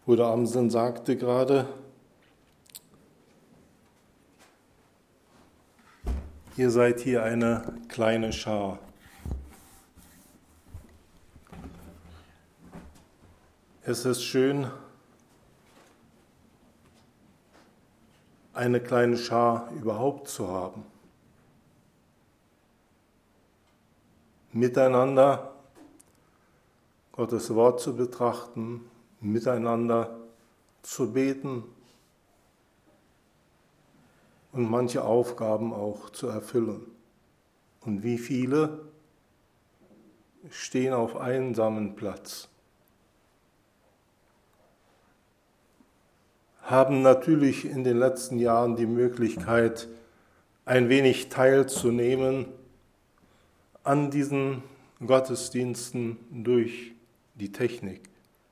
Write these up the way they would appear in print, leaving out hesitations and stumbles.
Bruder Amsen sagte gerade, ihr seid hier eine kleine Schar. Es ist schön, eine kleine Schar überhaupt zu haben. Miteinander Gottes Wort zu betrachten, miteinander zu beten und manche Aufgaben auch zu erfüllen. Und wie viele stehen auf einsamen Platz, haben natürlich in den letzten Jahren die Möglichkeit, ein wenig teilzunehmen an diesen Gottesdiensten durch die Technik.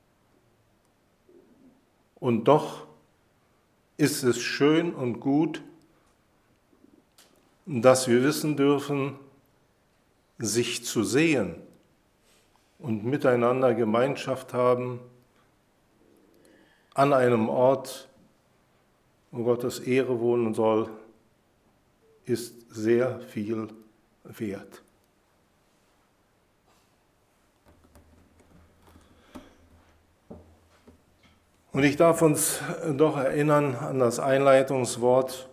Und doch ist es schön und gut, dass wir wissen dürfen, sich zu sehen und miteinander Gemeinschaft haben an einem Ort, wo Gottes Ehre wohnen soll, ist sehr viel wert. Und ich darf uns doch erinnern an das Einleitungswort.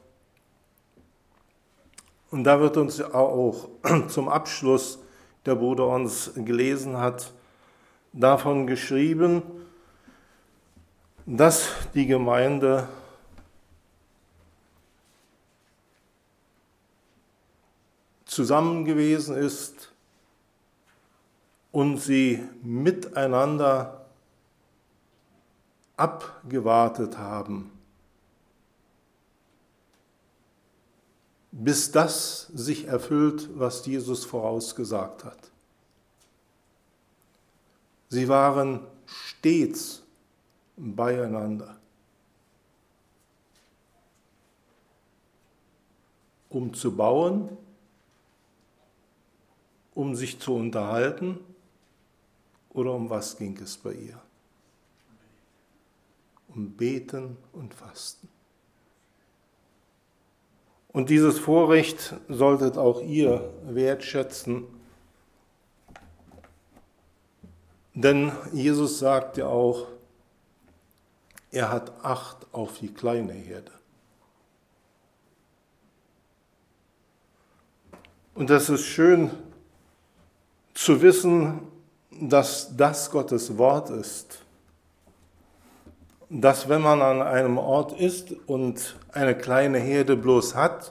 Und da wird uns auch zum Abschluss, der Bruder uns gelesen hat, davon geschrieben, dass die Gemeinde zusammen gewesen ist und sie miteinander abgewartet haben, bis das sich erfüllt, was Jesus vorausgesagt hat. Sie waren stets beieinander, um zu bauen, um sich zu unterhalten, oder um was ging es bei ihr? Um Beten und Fasten. Und dieses Vorrecht solltet auch ihr wertschätzen, denn Jesus sagt ja auch, er hat Acht auf die kleine Herde. Und das ist schön zu wissen, dass das Gottes Wort ist. Dass wenn man an einem Ort ist und eine kleine Herde bloß hat,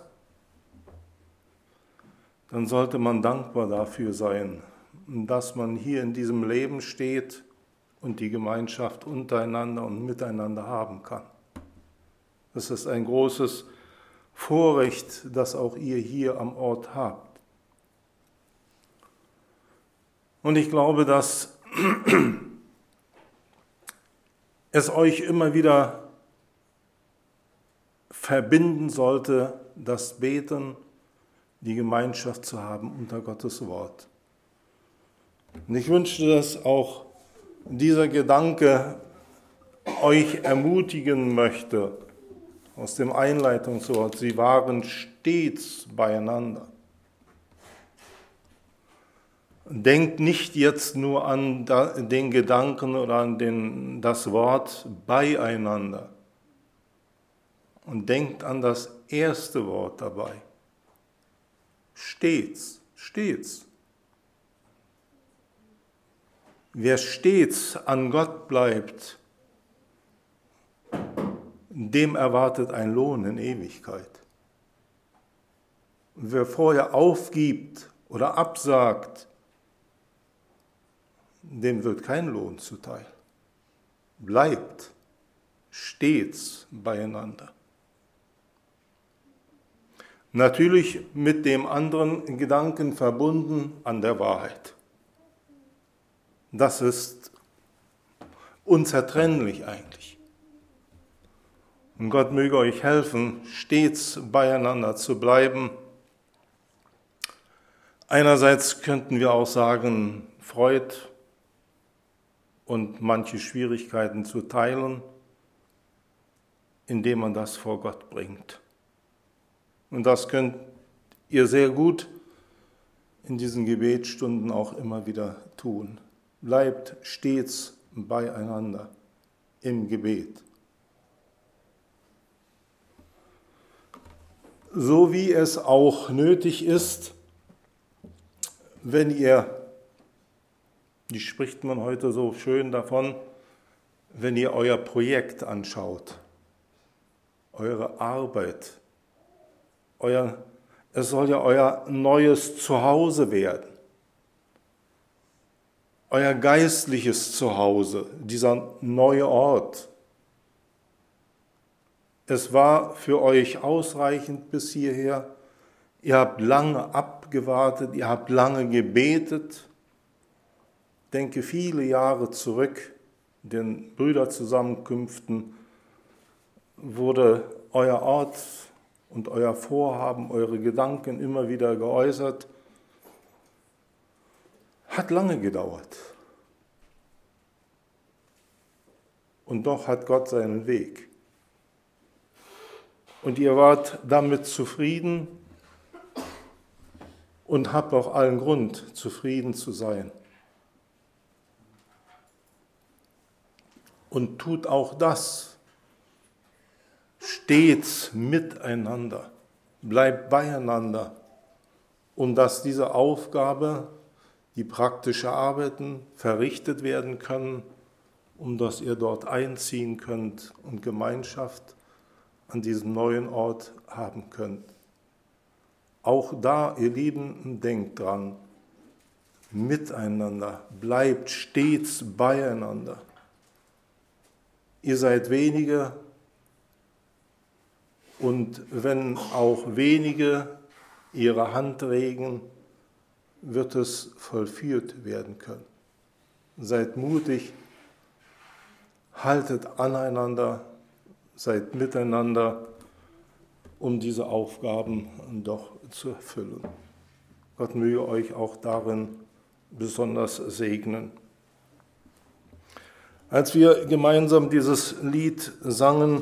dann sollte man dankbar dafür sein, dass man hier in diesem Leben steht und die Gemeinschaft untereinander und miteinander haben kann. Das ist ein großes Vorrecht, das auch ihr hier am Ort habt. Und ich glaube, dass es euch immer wieder verbinden sollte, das Beten, die Gemeinschaft zu haben unter Gottes Wort. Und ich wünschte, dass auch dieser Gedanke euch ermutigen möchte aus dem Einleitungswort. Sie waren stets beieinander. Denkt nicht jetzt nur an den Gedanken oder an das Wort beieinander. Und denkt an das erste Wort dabei. Stets, stets. Wer stets an Gott bleibt, dem erwartet ein Lohn in Ewigkeit. Und wer vorher aufgibt oder absagt, dem wird kein Lohn zuteil. Bleibt stets beieinander. Natürlich mit dem anderen Gedanken verbunden an der Wahrheit. Das ist unzertrennlich eigentlich. Und Gott möge euch helfen, stets beieinander zu bleiben. Einerseits könnten wir auch sagen, Freud und manche Schwierigkeiten zu teilen, indem man das vor Gott bringt. Und das könnt ihr sehr gut in diesen Gebetsstunden auch immer wieder tun. Bleibt stets beieinander im Gebet. So wie es auch nötig ist, wenn ihr, wie spricht man heute so schön davon, wenn ihr euer Projekt anschaut, eure Arbeit, es soll ja euer neues Zuhause werden, euer geistliches Zuhause, dieser neue Ort. Es war für euch ausreichend bis hierher. Ihr habt lange abgewartet, ihr habt lange gebetet. Denke viele Jahre zurück, den Brüderzusammenkünften wurde euer Ort und euer Vorhaben, eure Gedanken immer wieder geäußert. Hat lange gedauert. Und doch hat Gott seinen Weg. Und ihr wart damit zufrieden und habt auch allen Grund, zufrieden zu sein. Und tut auch das stets miteinander, bleibt beieinander, um dass diese Aufgabe, die praktische Arbeiten verrichtet werden können, um dass ihr dort einziehen könnt und Gemeinschaft an diesem neuen Ort haben könnt. Auch da, ihr Lieben, denkt dran, miteinander, bleibt stets beieinander. Ihr seid wenige und wenn auch wenige ihre Hand regen, wird es vollführt werden können. Seid mutig, haltet aneinander, seid miteinander, um diese Aufgaben doch zu erfüllen. Gott möge euch auch darin besonders segnen. Als wir gemeinsam dieses Lied sangen,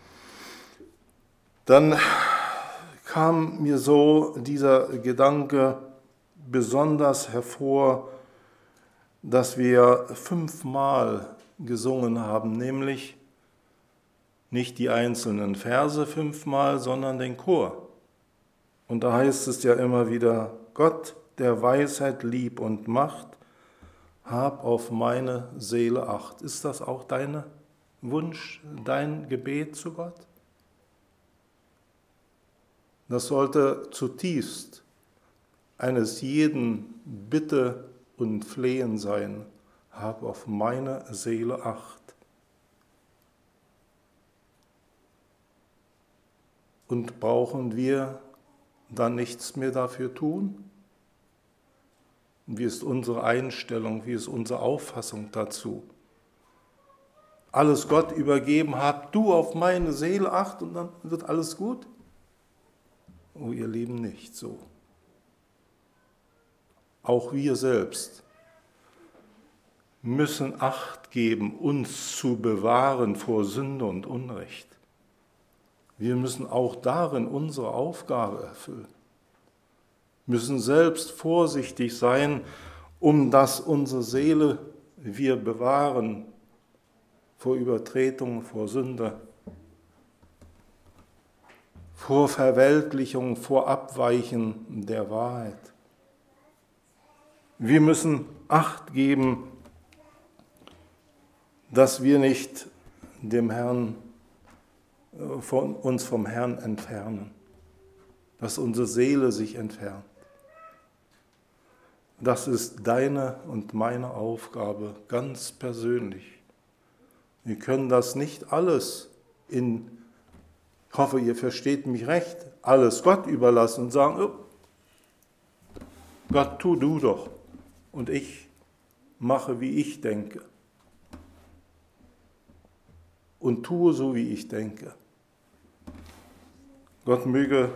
dann kam mir so dieser Gedanke besonders hervor, dass wir 5-mal gesungen haben, nämlich nicht die einzelnen Verse 5-mal, sondern den Chor. Und da heißt es ja immer wieder, Gott, der Weisheit lieb und Macht, hab auf meine Seele Acht. Ist das auch dein Wunsch, dein Gebet zu Gott? Das sollte zutiefst eines jeden Bitte und Flehen sein. Hab auf meine Seele Acht. Und brauchen wir dann nichts mehr dafür tun? Wie ist unsere Einstellung, wie ist unsere Auffassung dazu? Alles Gott übergeben, hab du auf meine Seele Acht und dann wird alles gut? Oh, ihr Lieben, nicht so. Auch wir selbst müssen Acht geben, uns zu bewahren vor Sünde und Unrecht. Wir müssen auch darin unsere Aufgabe erfüllen, müssen selbst vorsichtig sein, um dass unsere Seele wir bewahren vor Übertretung, vor Sünde, vor Verweltlichung, vor Abweichen der Wahrheit. Wir müssen Acht geben, dass wir nicht dem Herrn uns vom Herrn entfernen, dass unsere Seele sich entfernt. Das ist deine und meine Aufgabe, ganz persönlich. Wir können das nicht alles ich hoffe, ihr versteht mich recht, alles Gott überlassen und sagen, oh, Gott, tu du doch und ich mache, wie ich denke und tue so, wie ich denke. Gott möge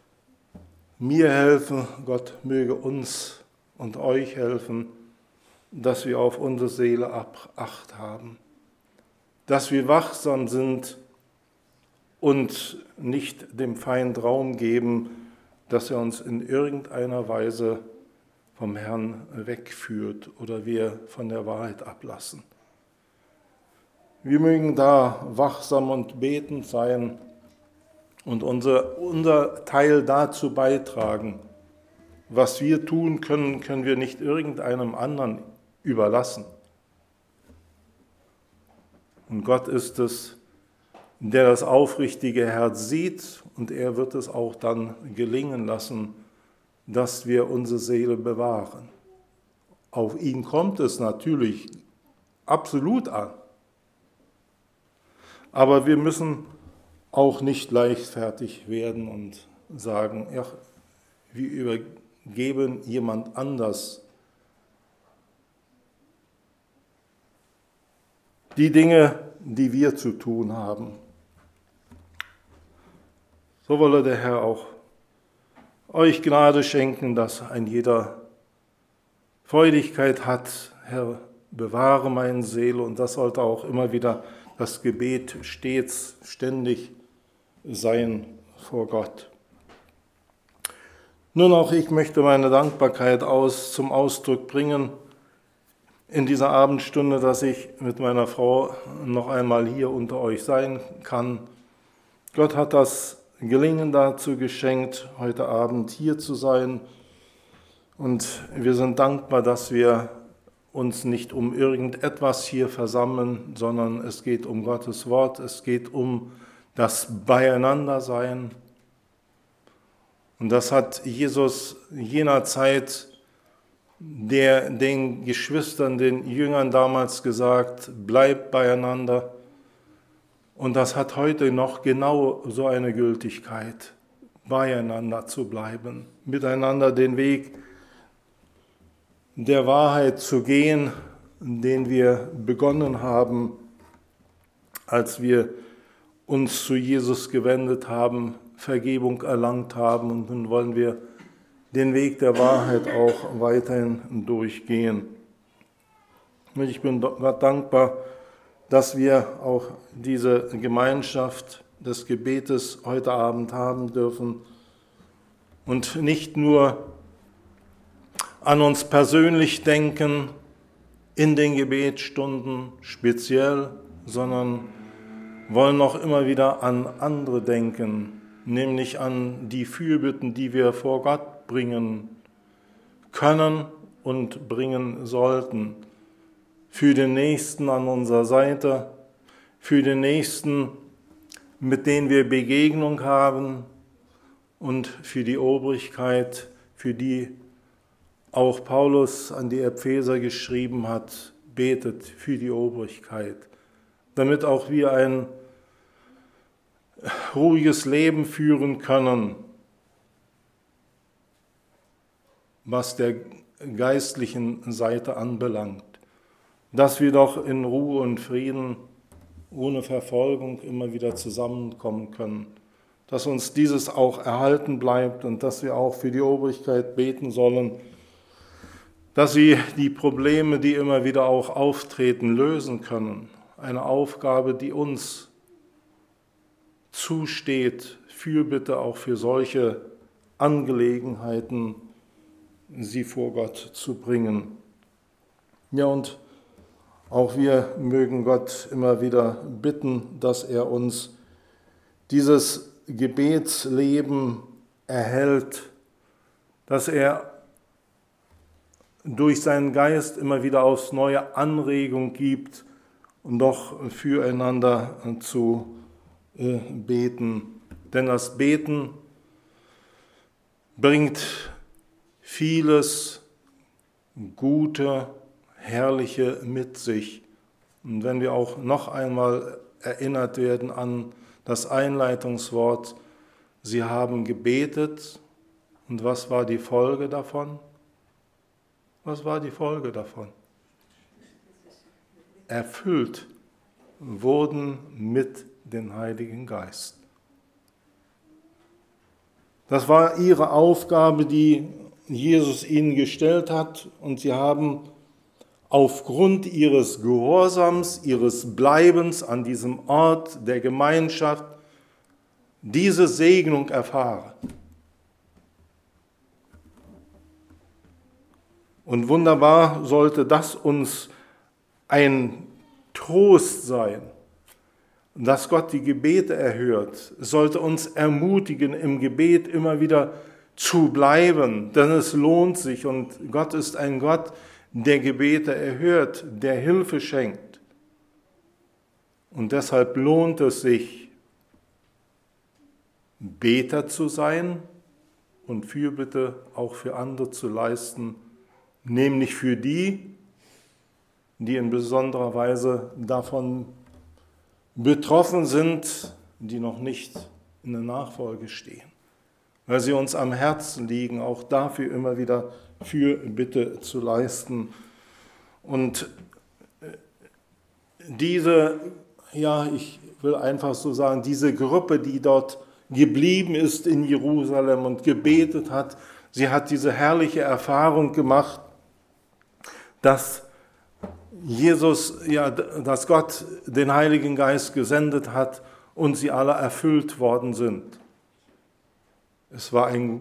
mir helfen, Gott möge uns und euch helfen, dass wir auf unsere Seele Acht haben, dass wir wachsam sind und nicht dem Feind Raum geben, dass er uns in irgendeiner Weise vom Herrn wegführt oder wir von der Wahrheit ablassen. Wir mögen da wachsam und betend sein und unser Teil dazu beitragen. Was wir tun können, können wir nicht irgendeinem anderen überlassen. Und Gott ist es, der das aufrichtige Herz sieht, und er wird es auch dann gelingen lassen, dass wir unsere Seele bewahren. Auf ihn kommt es natürlich absolut an. Aber wir müssen auch nicht leichtfertig werden und sagen, ja, wir übergeben jemand anders die Dinge, die wir zu tun haben. So wolle der Herr auch euch Gnade schenken, dass ein jeder Freudigkeit hat. Herr, bewahre meine Seele, und das sollte auch immer wieder das Gebet stets, ständig sein vor Gott. Nun auch ich möchte meine Dankbarkeit zum Ausdruck bringen in dieser Abendstunde, dass ich mit meiner Frau noch einmal hier unter euch sein kann. Gott hat das Gelingen dazu geschenkt, heute Abend hier zu sein. Und wir sind dankbar, dass wir uns nicht um irgendetwas hier versammeln, sondern es geht um Gottes Wort, es geht um das Beieinandersein. Und das hat Jesus jener Zeit den Geschwistern, den Jüngern damals gesagt, bleibt beieinander. Und das hat heute noch genau so eine Gültigkeit, beieinander zu bleiben, miteinander den Weg der Wahrheit zu gehen, den wir begonnen haben, als wir uns zu Jesus gewendet haben, Vergebung erlangt haben, und nun wollen wir den Weg der Wahrheit auch weiterhin durchgehen. Und ich bin Gott dankbar, dass wir auch diese Gemeinschaft des Gebetes heute Abend haben dürfen und nicht nur an uns persönlich denken in den Gebetsstunden speziell, sondern wollen auch immer wieder an andere denken, nämlich an die Fürbitten, die wir vor Gott bringen können und bringen sollten. Für den Nächsten an unserer Seite, für den Nächsten, mit dem wir Begegnung haben, und für die Obrigkeit, für die auch Paulus an die Epheser geschrieben hat, betet für die Obrigkeit, damit auch wir ein ruhiges Leben führen können, was der geistlichen Seite anbelangt. Dass wir doch in Ruhe und Frieden, ohne Verfolgung immer wieder zusammenkommen können. Dass uns dieses auch erhalten bleibt und dass wir auch für die Obrigkeit beten sollen, dass sie die Probleme, die immer wieder auch auftreten, lösen können. Eine Aufgabe, die uns zusteht, Fürbitte auch für solche Angelegenheiten, sie vor Gott zu bringen. Ja, und auch wir mögen Gott immer wieder bitten, dass er uns dieses Gebetsleben erhält, dass er durch seinen Geist immer wieder aufs neue Anregung gibt, und doch füreinander zu beten. Denn das Beten bringt vieles Gute, Herrliche mit sich. Und wenn wir auch noch einmal erinnert werden an das Einleitungswort, sie haben gebetet, und was war die Folge davon? Was war die Folge davon? Erfüllt wurden mit dem Heiligen Geist. Das war ihre Aufgabe, die Jesus ihnen gestellt hat, und sie haben aufgrund ihres Gehorsams, ihres Bleibens an diesem Ort der Gemeinschaft diese Segnung erfahren. Und wunderbar sollte das uns ein Trost sein, dass Gott die Gebete erhört. Es sollte uns ermutigen, im Gebet immer wieder zu bleiben, denn es lohnt sich und Gott ist ein Gott, der Gebete erhört, der Hilfe schenkt. Und deshalb lohnt es sich, Beter zu sein und Fürbitte auch für andere zu leisten, nämlich für die, die in besonderer Weise davon betroffen sind, die noch nicht in der Nachfolge stehen, weil sie uns am Herzen liegen, auch dafür immer wieder Fürbitte zu leisten. Und diese, ich will einfach so sagen, diese Gruppe, die dort geblieben ist in Jerusalem und gebetet hat, sie hat diese herrliche Erfahrung gemacht, dass dass Gott den Heiligen Geist gesendet hat und sie alle erfüllt worden sind. Es war ein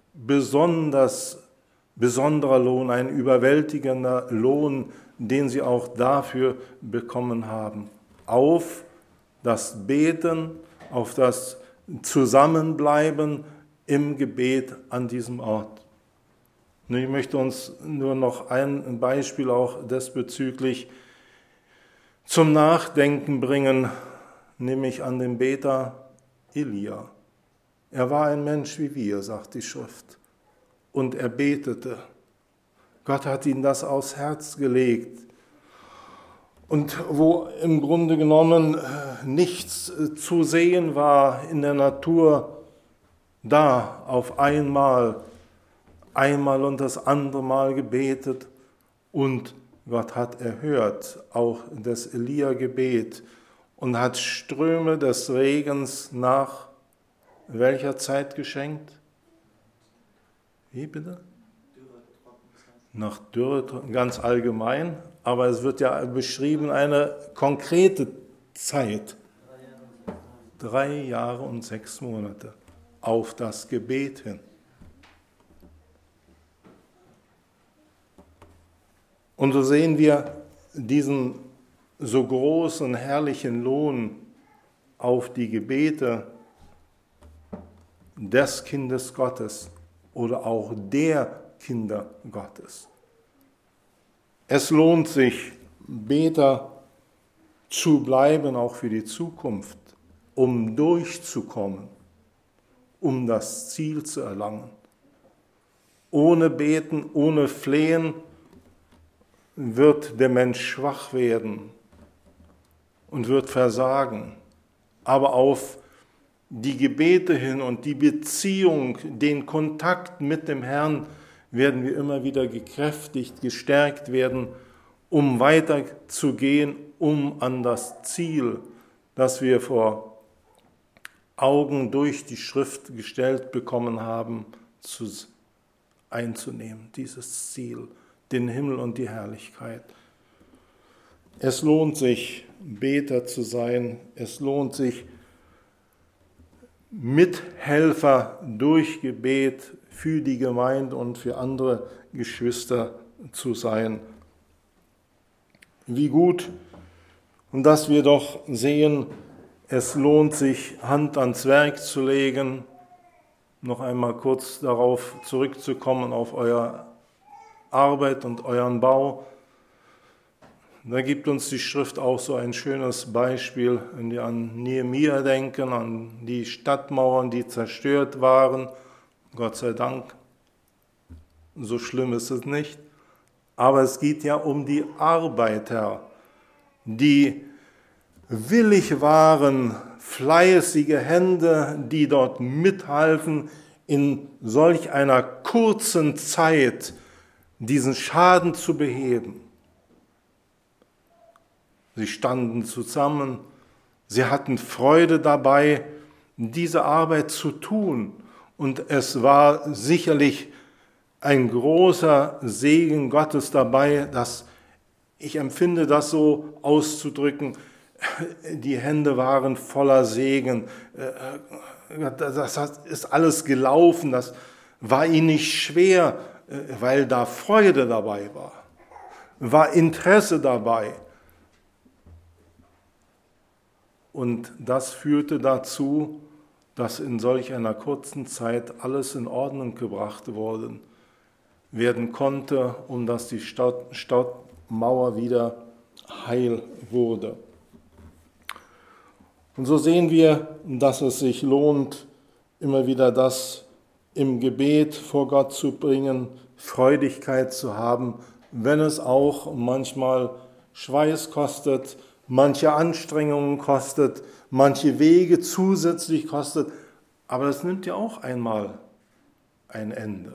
besonderer Lohn, ein überwältigender Lohn, den sie auch dafür bekommen haben. Auf das Beten, auf das Zusammenbleiben im Gebet an diesem Ort. Und ich möchte uns nur noch ein Beispiel auch diesbezüglich zum Nachdenken bringen, nämlich an den Beter Elia. Er war ein Mensch wie wir, sagt die Schrift, und er betete. Gott hat ihm das aufs Herz gelegt. Und wo im Grunde genommen nichts zu sehen war in der Natur, da auf einmal und das andere Mal gebetet und Gott hat erhört auch das Elia-Gebet und hat Ströme des Regens nach welcher Zeit geschenkt? Wie bitte? Nach Dürre, ganz allgemein, aber es wird ja beschrieben eine konkrete Zeit. 3 Jahre und 6 Monate auf das Gebet hin. Und so sehen wir diesen so großen, herrlichen Lohn auf die Gebete des Kindes Gottes oder auch der Kinder Gottes. Es lohnt sich, Beter zu bleiben, auch für die Zukunft, um durchzukommen, um das Ziel zu erlangen. Ohne Beten, ohne Flehen wird der Mensch schwach werden und wird versagen. Aber auf die Gebete hin und die Beziehung, den Kontakt mit dem Herrn werden wir immer wieder gekräftigt, gestärkt werden, um weiterzugehen, um an das Ziel, das wir vor Augen durch die Schrift gestellt bekommen haben, einzunehmen, dieses Ziel, den Himmel und die Herrlichkeit. Es lohnt sich, Beter zu sein, es lohnt sich, Mithelfer durch Gebet für die Gemeinde und für andere Geschwister zu sein. Wie gut, und dass wir doch sehen, es lohnt sich, Hand ans Werk zu legen. Noch einmal kurz darauf zurückzukommen, auf eure Arbeit und euren Bau. Da gibt uns die Schrift auch so ein schönes Beispiel, wenn wir an Nehemia denken, an die Stadtmauern, die zerstört waren. Gott sei Dank, so schlimm ist es nicht. Aber es geht ja um die Arbeiter, die willig waren, fleißige Hände, die dort mithalfen, in solch einer kurzen Zeit diesen Schaden zu beheben. Sie standen zusammen, sie hatten Freude dabei, diese Arbeit zu tun. Und es war sicherlich ein großer Segen Gottes dabei, dass Ich empfinde das so auszudrücken, die Hände waren voller Segen, das ist alles gelaufen, das war ihnen nicht schwer, weil da Freude dabei war Interesse dabei. Und das führte dazu, dass in solch einer kurzen Zeit alles in Ordnung gebracht werden konnte, und dass die Stadtmauer wieder heil wurde. Und so sehen wir, dass es sich lohnt, immer wieder das im Gebet vor Gott zu bringen, Freudigkeit zu haben, wenn es auch manchmal Schweiß kostet, manche Anstrengungen kostet, manche Wege zusätzlich kostet, aber das nimmt ja auch einmal ein Ende.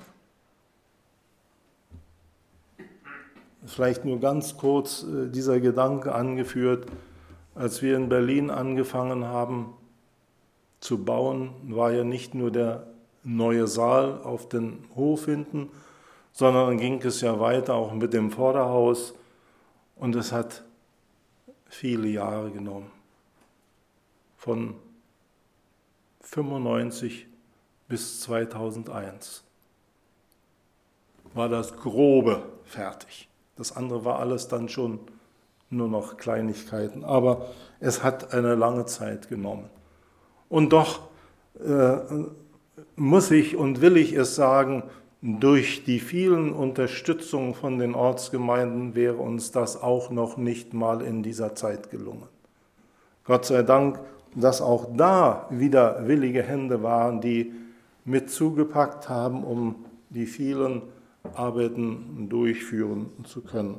Vielleicht nur ganz kurz dieser Gedanke angeführt, als wir in Berlin angefangen haben zu bauen, war ja nicht nur der neue Saal auf den Hof hinten, sondern dann ging es ja weiter auch mit dem Vorderhaus, und es hat viele Jahre genommen. Von 1995 bis 2001 war das Grobe fertig. Das andere war alles dann schon nur noch Kleinigkeiten, aber es hat eine lange Zeit genommen. Und doch muss ich und will ich es sagen, durch die vielen Unterstützungen von den Ortsgemeinden wäre uns das auch noch nicht mal in dieser Zeit gelungen. Gott sei Dank, dass auch da wieder willige Hände waren, die mit zugepackt haben, um die vielen Arbeiten durchführen zu können.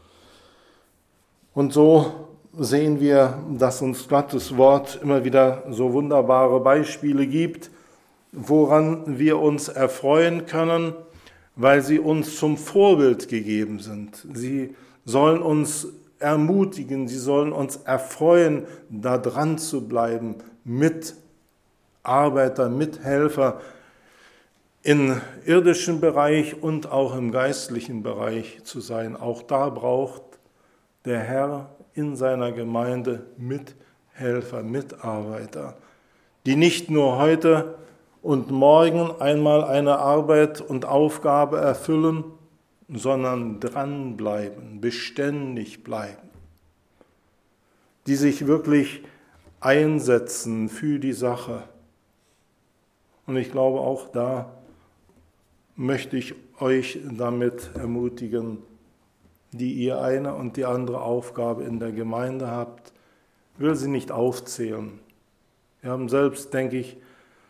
Und so sehen wir, dass uns Gottes Wort immer wieder so wunderbare Beispiele gibt, woran wir uns erfreuen können, weil sie uns zum Vorbild gegeben sind. Sie sollen uns ermutigen, sie sollen uns erfreuen, da dran zu bleiben, Mitarbeiter, Mithelfer im irdischen Bereich und auch im geistlichen Bereich zu sein. Auch da braucht der Herr in seiner Gemeinde Mithelfer, Mitarbeiter, die nicht nur heute und morgen einmal eine Arbeit und Aufgabe erfüllen, sondern dranbleiben, beständig bleiben, die sich wirklich einsetzen für die Sache. Und ich glaube, auch da möchte ich euch damit ermutigen, die ihr eine und die andere Aufgabe in der Gemeinde habt, will sie nicht aufzählen. Wir haben selbst, denke ich,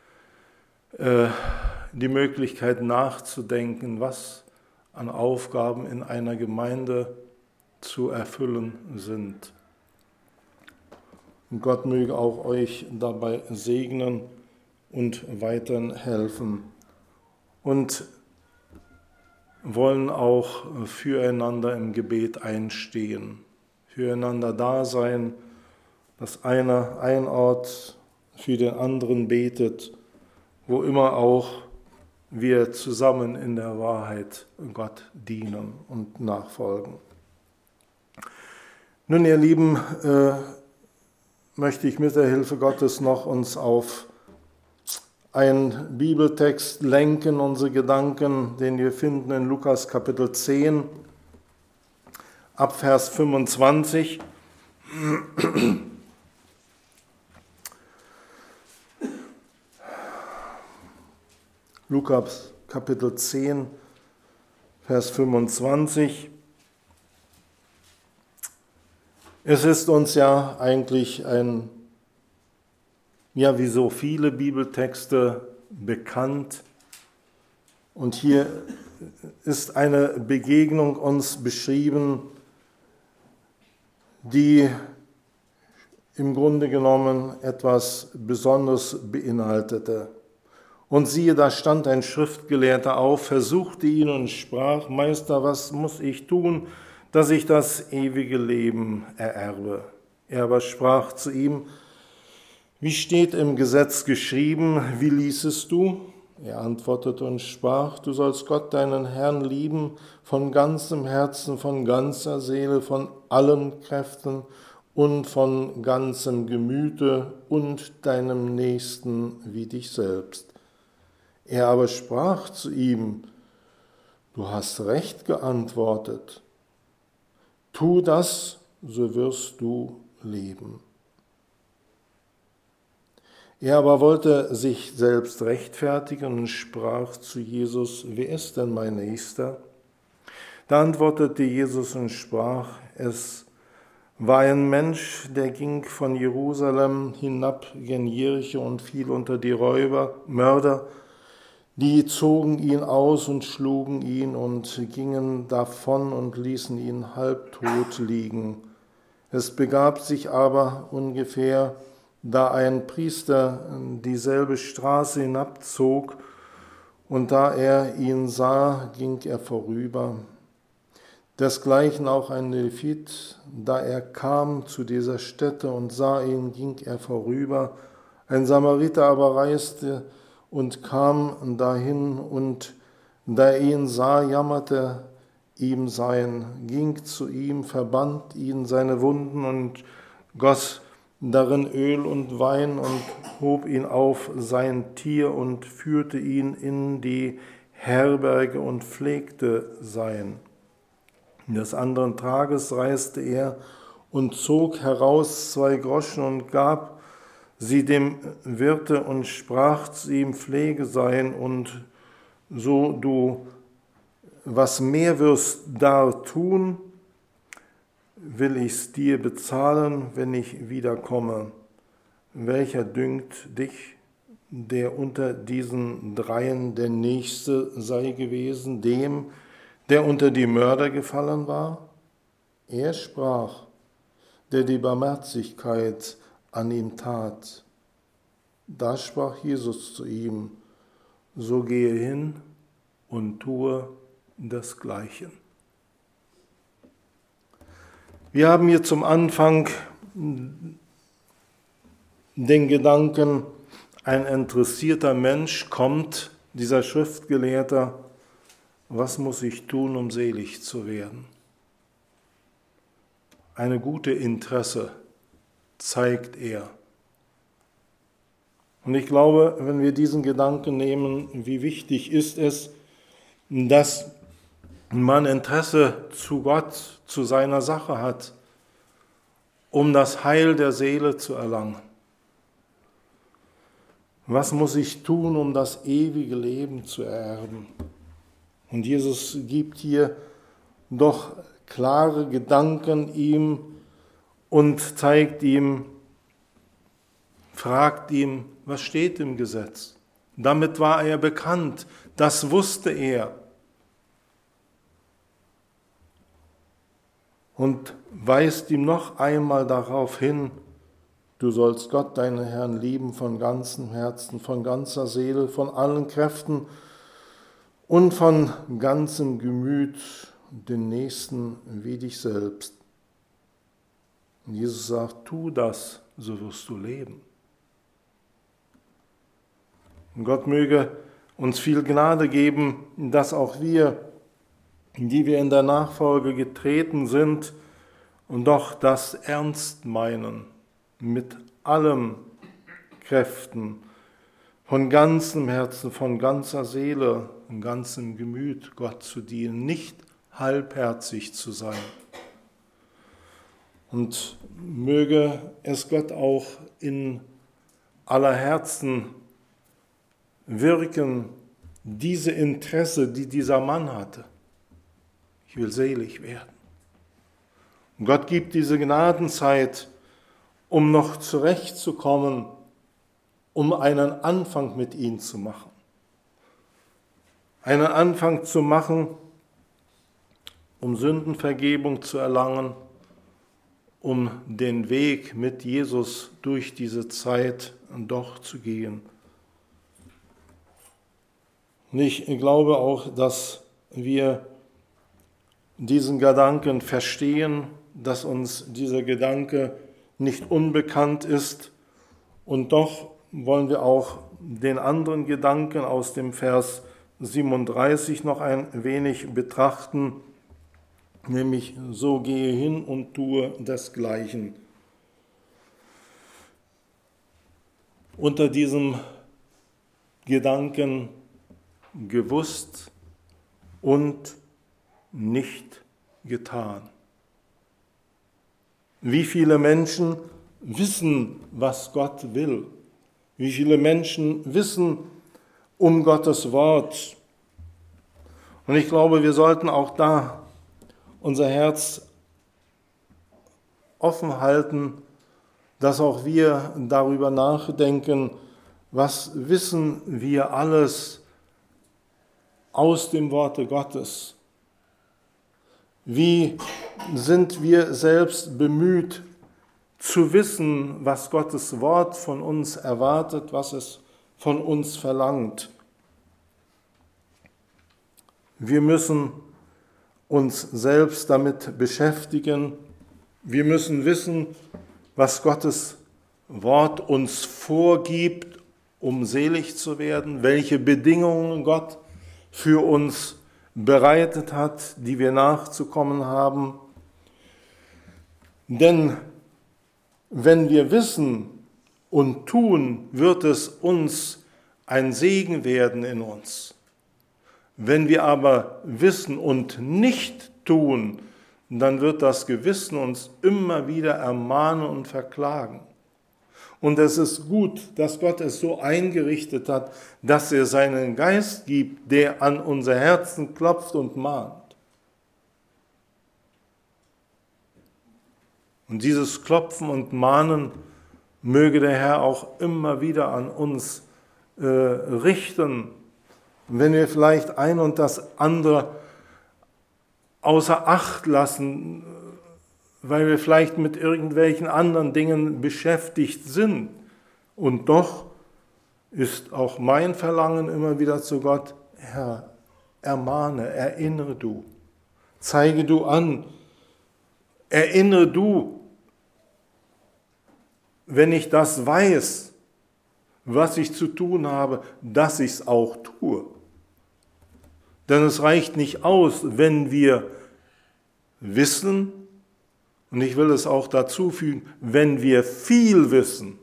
die Möglichkeit nachzudenken, was an Aufgaben in einer Gemeinde zu erfüllen sind. Und Gott möge auch euch dabei segnen und weiterhin helfen. Und wollen auch füreinander im Gebet einstehen, füreinander da sein, dass einer ein Ort für den anderen betet, wo immer auch wir zusammen in der Wahrheit Gott dienen und nachfolgen. Nun, ihr Lieben, möchte ich mit der Hilfe Gottes noch uns auf einen Bibeltext lenken, unsere Gedanken, den wir finden in Lukas Kapitel 10, ab Vers 25. Lukas Kapitel 10, Vers 25. Es ist uns ja eigentlich wie so viele Bibeltexte bekannt. Und hier ist eine Begegnung uns beschrieben, die im Grunde genommen etwas Besonderes beinhaltete. Und siehe, da stand ein Schriftgelehrter auf, versuchte ihn und sprach: Meister, was muss ich tun, dass ich das ewige Leben ererbe? Er aber sprach zu ihm: Wie steht im Gesetz geschrieben, wie liesest du? Er antwortete und sprach, du sollst Gott, deinen Herrn, lieben von ganzem Herzen, von ganzer Seele, von allen Kräften und von ganzem Gemüte und deinem Nächsten wie dich selbst. Er aber sprach zu ihm, du hast recht geantwortet, tu das, so wirst du leben. Er aber wollte sich selbst rechtfertigen und sprach zu Jesus, wer ist denn mein Nächster? Da antwortete Jesus und sprach, es war ein Mensch, der ging von Jerusalem hinab gen Jericho und fiel unter die Mörder, die zogen ihn aus und schlugen ihn und gingen davon und ließen ihn halbtot liegen. Es begab sich aber ungefähr, da ein Priester dieselbe Straße hinabzog, und da er ihn sah, ging er vorüber. Desgleichen auch ein Levit, da er kam zu dieser Stätte und sah ihn, ging er vorüber. Ein Samariter aber reiste und kam dahin, und da er ihn sah, jammerte ihm sein, ging zu ihm, verband ihn seine Wunden und goss darin Öl und Wein und hob ihn auf sein Tier und führte ihn in die Herberge und pflegte sein. Des anderen Tages reiste er und zog heraus 2 Groschen und gab sie dem Wirte und sprach zu ihm, pflege sein, und so du was mehr wirst da tun, will ich's dir bezahlen, wenn ich wiederkomme. Welcher dünkt dich, der unter diesen dreien der Nächste sei gewesen, dem, der unter die Mörder gefallen war? Er sprach, der die Barmherzigkeit an ihm tat. Da sprach Jesus zu ihm, so gehe hin und tue desgleichen. Wir haben hier zum Anfang den Gedanken, ein interessierter Mensch kommt, dieser Schriftgelehrter, was muss ich tun, um selig zu werden? Eine gute Interesse zeigt er. Und ich glaube, wenn wir diesen Gedanken nehmen, wie wichtig ist es, dass man Interesse zu Gott, zu seiner Sache hat, um das Heil der Seele zu erlangen. Was muss ich tun, um das ewige Leben zu ererben? Und Jesus gibt hier doch klare Gedanken ihm und zeigt ihm, fragt ihm, was steht im Gesetz? Damit war er bekannt, das wusste er. Und weist ihm noch einmal darauf hin, du sollst Gott, deinen Herrn, lieben von ganzem Herzen, von ganzer Seele, von allen Kräften und von ganzem Gemüt, den Nächsten wie dich selbst. Und Jesus sagt, tu das, so wirst du leben. Und Gott möge uns viel Gnade geben, dass auch wir, die wir in der Nachfolge getreten sind und doch das ernst meinen, mit allen Kräften, von ganzem Herzen, von ganzer Seele, von ganzem Gemüt Gott zu dienen, nicht halbherzig zu sein. Und möge es Gott auch in aller Herzen wirken, diese Interesse, die dieser Mann hatte. Ich will selig werden. Und Gott gibt diese Gnadenzeit, um noch zurechtzukommen, um einen Anfang mit ihm zu machen. Einen Anfang zu machen, um Sündenvergebung zu erlangen, um den Weg mit Jesus durch diese Zeit doch zu gehen. Und ich glaube auch, dass wir diesen Gedanken verstehen, dass uns dieser Gedanke nicht unbekannt ist und doch wollen wir auch den anderen Gedanken aus dem Vers 37 noch ein wenig betrachten, nämlich so gehe hin und tue desgleichen. Unter diesem Gedanken gewusst und nicht getan. Wie viele Menschen wissen, was Gott will? Wie viele Menschen wissen um Gottes Wort? Und ich glaube, wir sollten auch da unser Herz offen halten, dass auch wir darüber nachdenken, was wissen wir alles aus dem Worte Gottes? Wie sind wir selbst bemüht zu wissen, was Gottes Wort von uns erwartet, was es von uns verlangt? Wir müssen uns selbst damit beschäftigen. Wir müssen wissen, was Gottes Wort uns vorgibt, um selig zu werden, welche Bedingungen Gott für uns bereitet hat, die wir nachzukommen haben. Denn wenn wir wissen und tun, wird es uns ein Segen werden in uns. Wenn wir aber wissen und nicht tun, dann wird das Gewissen uns immer wieder ermahnen und verklagen. Und es ist gut, dass Gott es so eingerichtet hat, dass er seinen Geist gibt, der an unser Herzen klopft und mahnt. Und dieses Klopfen und Mahnen möge der Herr auch immer wieder an uns richten, wenn wir vielleicht ein und das andere außer Acht lassen, weil wir vielleicht mit irgendwelchen anderen Dingen beschäftigt sind. Und doch ist auch mein Verlangen immer wieder zu Gott, Herr, ermahne, erinnere du, zeige du an, erinnere du, wenn ich das weiß, was ich zu tun habe, dass ich es auch tue. Denn es reicht nicht aus, wenn wir wissen, und ich will es auch dazu fügen, wenn wir viel wissen.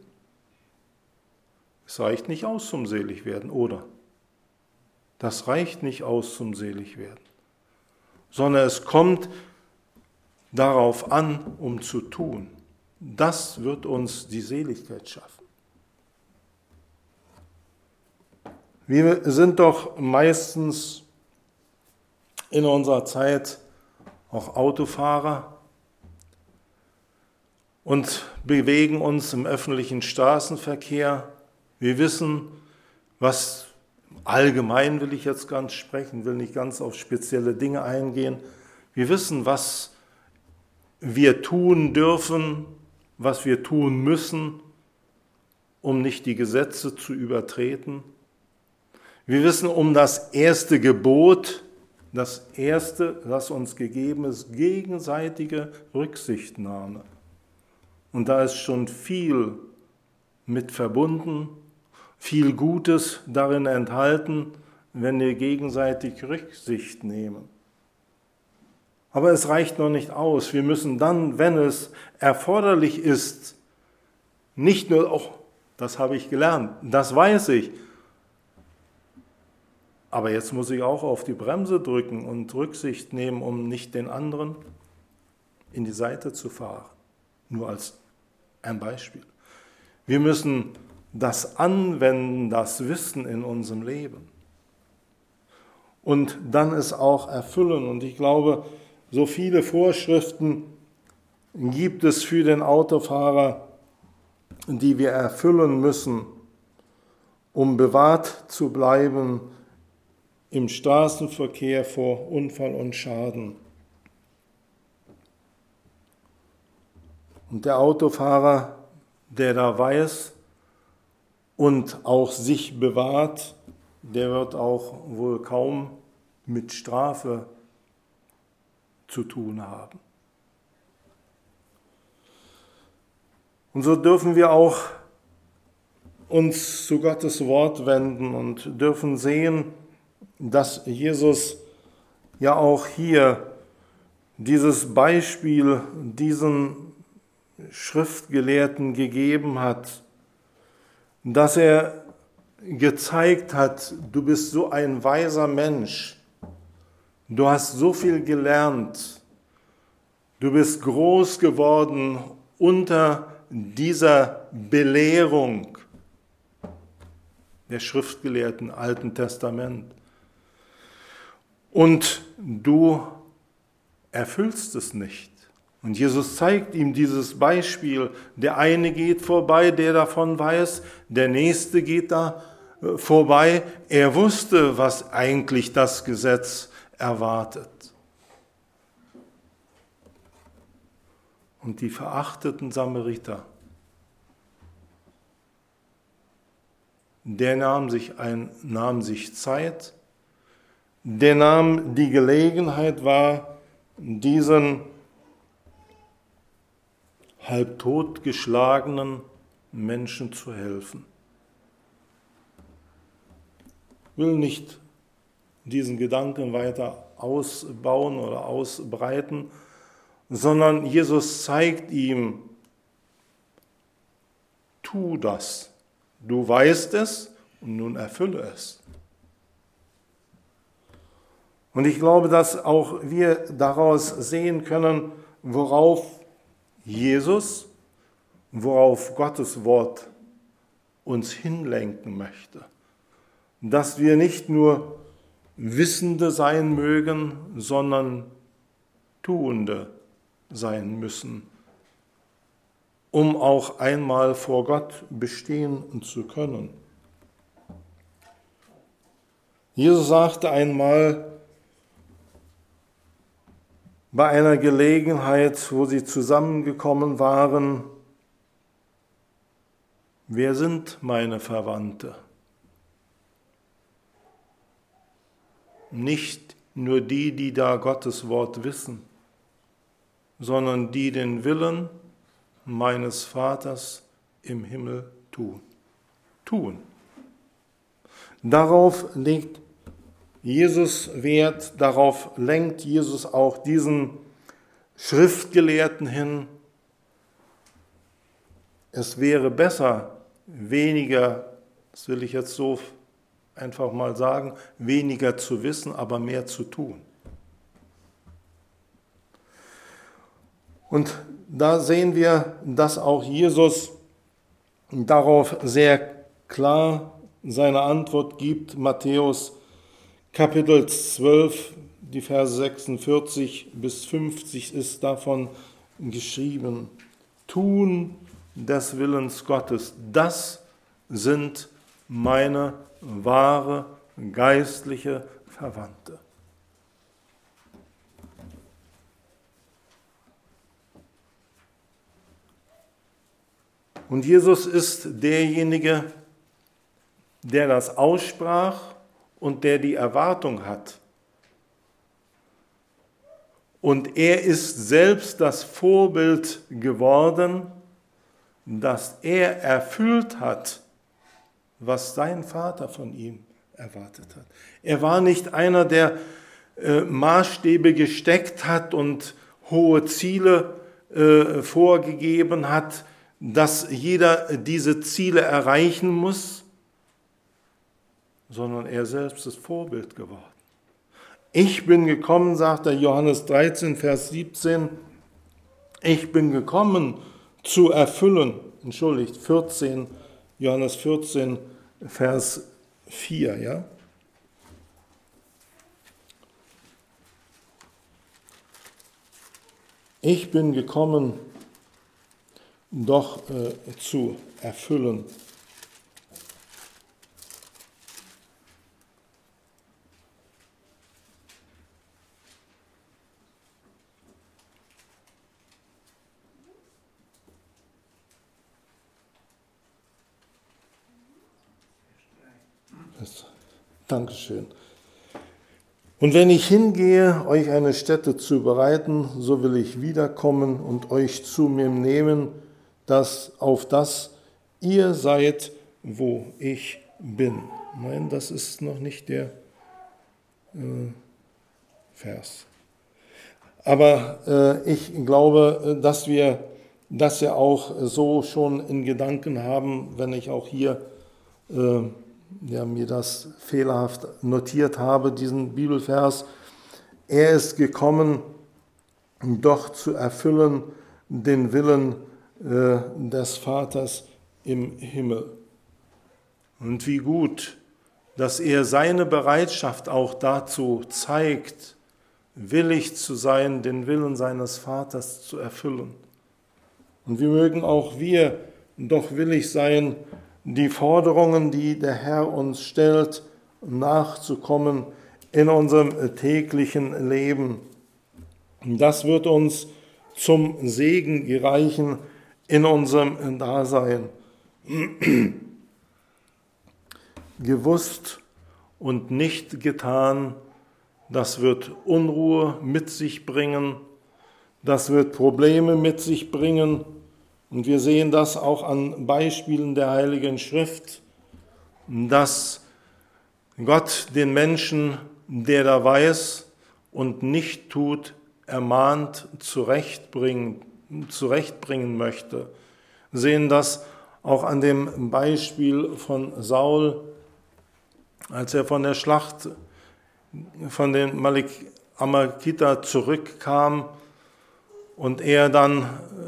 Es reicht nicht aus zum Seligwerden, oder? Das reicht nicht aus zum Seligwerden, sondern es kommt darauf an, um zu tun. Das wird uns die Seligkeit schaffen. Wir sind doch meistens in unserer Zeit auch Autofahrer und bewegen uns im öffentlichen Straßenverkehr. Wir wissen, was allgemein will ich jetzt ganz sprechen, will nicht ganz auf spezielle Dinge eingehen. Wir wissen, was wir tun dürfen, was wir tun müssen, um nicht die Gesetze zu übertreten. Wir wissen um das erste Gebot, das erste, das uns gegeben ist, gegenseitige Rücksichtnahme. Und da ist schon viel mit verbunden, viel Gutes darin enthalten, wenn wir gegenseitig Rücksicht nehmen. Aber es reicht noch nicht aus. Wir müssen dann, wenn es erforderlich ist, nicht nur, oh, das habe ich gelernt, das weiß ich, aber jetzt muss ich auch auf die Bremse drücken und Rücksicht nehmen, um nicht den anderen in die Seite zu fahren. Nur als ein Beispiel. Wir müssen das anwenden, das Wissen in unserem Leben. Und dann es auch erfüllen. Und ich glaube, so viele Vorschriften gibt es für den Autofahrer, die wir erfüllen müssen, um bewahrt zu bleiben im Straßenverkehr vor Unfall und Schaden. Und der Autofahrer, der da weiß und auch sich bewahrt, der wird auch wohl kaum mit Strafe zu tun haben. Und so dürfen wir auch uns zu Gottes Wort wenden und dürfen sehen, dass Jesus ja auch hier dieses Beispiel diesen Schriftgelehrten gegeben hat, dass er gezeigt hat, du bist so ein weiser Mensch, du hast so viel gelernt, du bist groß geworden unter dieser Belehrung der Schriftgelehrten im Alten Testament. Und du erfüllst es nicht. Und Jesus zeigt ihm dieses Beispiel. Der eine geht vorbei, der davon weiß, der nächste geht da vorbei. Er wusste, was eigentlich das Gesetz erwartet. Und die verachteten Samariter, der nahm sich Zeit, der nahm die Gelegenheit wahr, diesen halbtot geschlagenen Menschen zu helfen. Ich will nicht diesen Gedanken weiter ausbauen oder ausbreiten, sondern Jesus zeigt ihm, tu das. Du weißt es und nun erfülle es. Und ich glaube, dass auch wir daraus sehen können, worauf Jesus, worauf Gottes Wort uns hinlenken möchte. Dass wir nicht nur Wissende sein mögen, sondern Tuende sein müssen, um auch einmal vor Gott bestehen zu können. Jesus sagte einmal bei einer Gelegenheit, wo sie zusammengekommen waren, wer sind meine Verwandte? Nicht nur die, die da Gottes Wort wissen, sondern die den Willen meines Vaters im Himmel tun. Darauf legt Jesus Wert, darauf lenkt Jesus auch diesen Schriftgelehrten hin. Es wäre besser, weniger, das will ich jetzt so einfach mal sagen, weniger zu wissen, aber mehr zu tun. Und da sehen wir, dass auch Jesus darauf sehr klar seine Antwort gibt. Matthäus Kapitel 12, die Verse 46 bis 50 ist davon geschrieben. Tun des Willens Gottes, das sind meine wahre geistliche Verwandte. Und Jesus ist derjenige, der das aussprach und der die Erwartung hat. Und er ist selbst das Vorbild geworden, dass er erfüllt hat, was sein Vater von ihm erwartet hat. Er war nicht einer, der Maßstäbe gesteckt hat und hohe Ziele vorgegeben hat, dass jeder diese Ziele erreichen muss, sondern er selbst ist Vorbild geworden. Ich bin gekommen, sagt er Johannes 13, Vers 17, ich bin gekommen zu erfüllen, Johannes 14, Vers 4, ja. Ich bin gekommen, doch zu erfüllen. Dankeschön. Und wenn ich hingehe, euch eine Stätte zu bereiten, so will ich wiederkommen und euch zu mir nehmen, auf das ihr seid, wo ich bin. Nein, das ist noch nicht der Vers. Aber ich glaube, dass wir das ja auch so schon in Gedanken haben, wenn ich auch hier mir das fehlerhaft notiert habe, diesen Bibelvers. Er ist gekommen, doch zu erfüllen den Willen des Vaters im Himmel. Und wie gut, dass er seine Bereitschaft auch dazu zeigt, willig zu sein, den Willen seines Vaters zu erfüllen. Und wie mögen auch wir doch willig sein, die Forderungen, die der Herr uns stellt, nachzukommen in unserem täglichen Leben. Das wird uns zum Segen gereichen in unserem Dasein. Gewusst und nicht getan, das wird Unruhe mit sich bringen, das wird Probleme mit sich bringen. Und wir sehen das auch an Beispielen der Heiligen Schrift, dass Gott den Menschen, der da weiß und nicht tut, ermahnt, zurechtbringen möchte. Wir sehen das auch an dem Beispiel von Saul, als er von der Schlacht von den Amalekiter zurückkam und er dann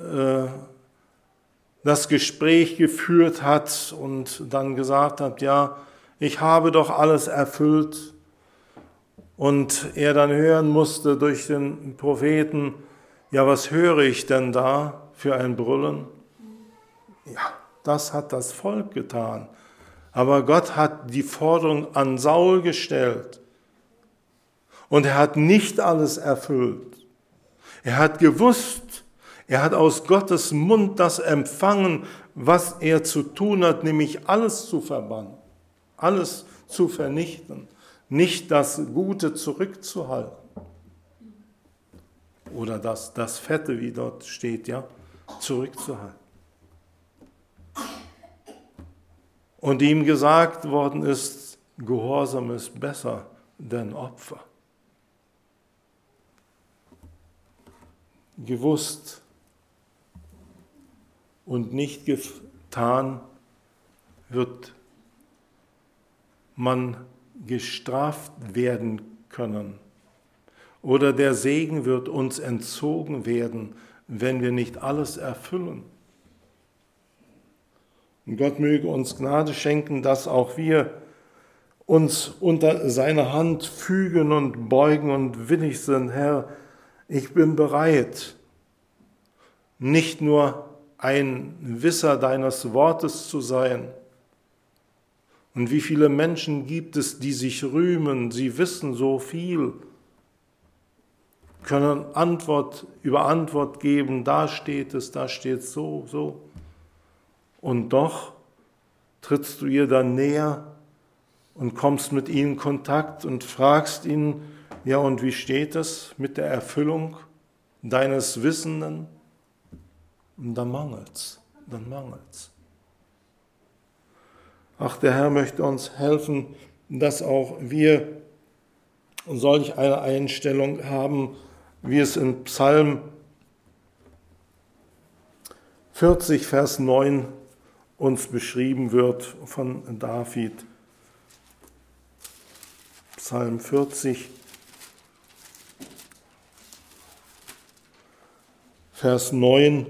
das Gespräch geführt hat und dann gesagt hat, ja, ich habe doch alles erfüllt. Und er dann hören musste durch den Propheten, ja, was höre ich denn da für ein Brüllen? Ja, das hat das Volk getan. Aber Gott hat die Forderung an Saul gestellt. Und er hat nicht alles erfüllt. Er hat gewusst, er hat aus Gottes Mund das empfangen, was er zu tun hat, nämlich alles zu verbannen, alles zu vernichten, nicht das Gute zurückzuhalten. Oder das Fette, wie dort steht, ja, zurückzuhalten. Und ihm gesagt worden ist, Gehorsam ist besser denn Opfer. Gewusst und nicht getan wird man gestraft werden können. Oder der Segen wird uns entzogen werden, wenn wir nicht alles erfüllen. Und Gott möge uns Gnade schenken, dass auch wir uns unter seine Hand fügen und beugen und willig sind, Herr, ich bin bereit, nicht nur ein Wisser deines Wortes zu sein. Und wie viele Menschen gibt es, die sich rühmen, sie wissen so viel, können Antwort über Antwort geben, da steht es so. Und doch trittst du ihr dann näher und kommst mit ihnen in Kontakt und fragst ihn, ja, und wie steht es mit der Erfüllung deines Wissenden? Und dann mangelt's. Ach, der Herr möchte uns helfen, dass auch wir solch eine Einstellung haben, wie es in Psalm 40, Vers 9 uns beschrieben wird von David. Psalm 40, Vers 9.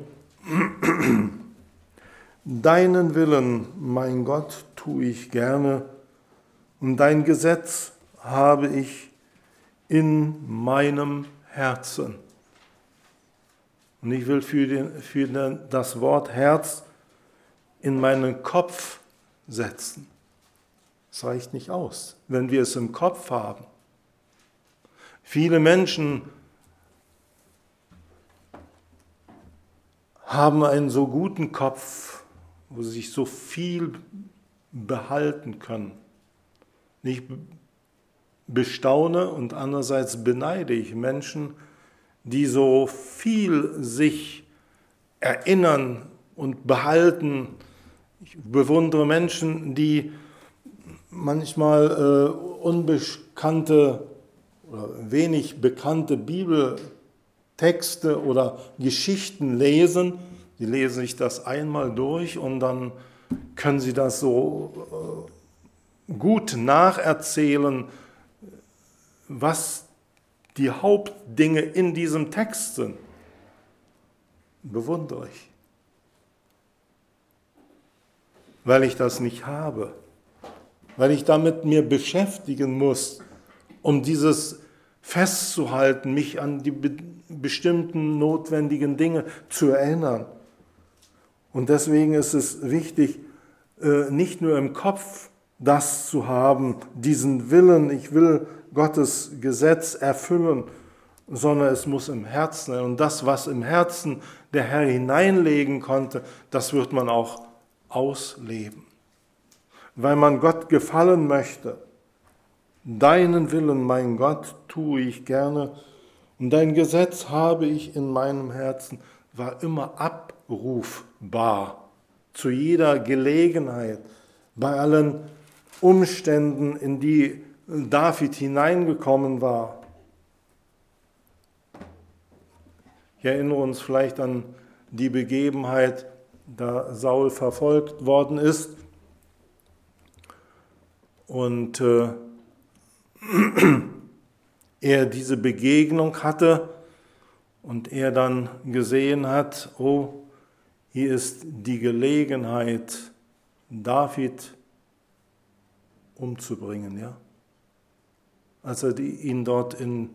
Deinen Willen, mein Gott, tue ich gerne, und dein Gesetz habe ich in meinem Herzen. Und ich will für das Wort Herz in meinen Kopf setzen. Es reicht nicht aus, wenn wir es im Kopf haben. Viele Menschen haben einen so guten Kopf, wo sie sich so viel behalten können. Ich bestaune und andererseits beneide ich Menschen, die so viel sich erinnern und behalten, Ich bewundere Menschen, die manchmal unbekannte oder wenig bekannte Bibeltexte oder Geschichten lesen. Sie lesen sich das einmal durch und dann können sie das so gut nacherzählen, was die Hauptdinge in diesem Text sind. Bewundere ich. Weil ich das nicht habe. Weil ich damit mir beschäftigen muss, um dieses festzuhalten, mich an die bestimmten notwendigen Dinge zu erinnern. Und deswegen ist es wichtig, nicht nur im Kopf das zu haben, diesen Willen, ich will Gottes Gesetz erfüllen, sondern es muss im Herzen sein. Und das, was im Herzen der Herr hineinlegen konnte, das wird man auch ausleben. Weil man Gott gefallen möchte. Deinen Willen, mein Gott, tue ich gerne. Und dein Gesetz habe ich in meinem Herzen, war immer abrufbar. Zu jeder Gelegenheit, bei allen Umständen, in die David hineingekommen war. Ich erinnere uns vielleicht an die Begebenheit, da Saul verfolgt worden ist und er diese Begegnung hatte und er dann gesehen hat, oh, hier ist die Gelegenheit, David umzubringen, ja. Als er ihn dort in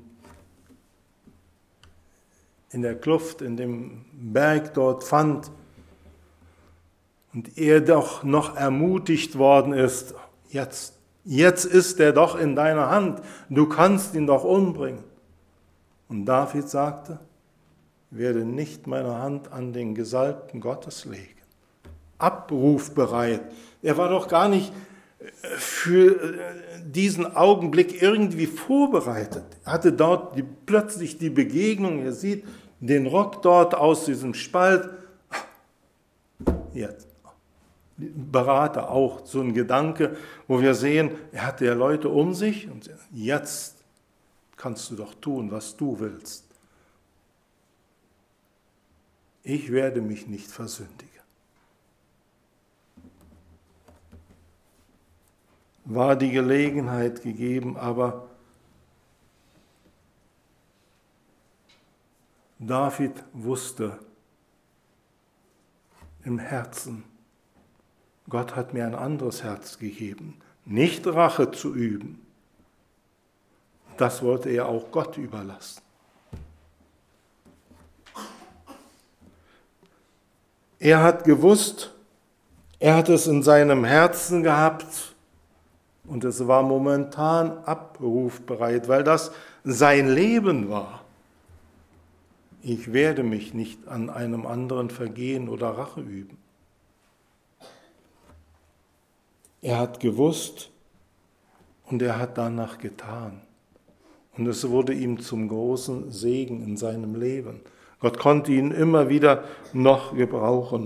der Kluft, in dem Berg dort fand und er doch noch ermutigt worden ist, jetzt ist er doch in deiner Hand, du kannst ihn doch umbringen. Und David sagte, werde nicht meine Hand an den Gesalbten Gottes legen. Abrufbereit. Er war doch gar nicht für diesen Augenblick irgendwie vorbereitet. Er hatte dort plötzlich die Begegnung, er sieht den Rock dort aus diesem Spalt. Jetzt. Berater auch, so ein Gedanke, wo wir sehen, er hatte ja Leute um sich und jetzt kannst du doch tun, was du willst. Ich werde mich nicht versündigen. War die Gelegenheit gegeben, aber David wusste im Herzen, Gott hat mir ein anderes Herz gegeben, nicht Rache zu üben. Das wollte er auch Gott überlassen. Er hat gewusst, er hat es in seinem Herzen gehabt und es war momentan abrufbereit, weil das sein Leben war. Ich werde mich nicht an einem anderen vergehen oder Rache üben. Er hat gewusst und er hat danach getan. Und es wurde ihm zum großen Segen in seinem Leben. Gott konnte ihn immer wieder noch gebrauchen.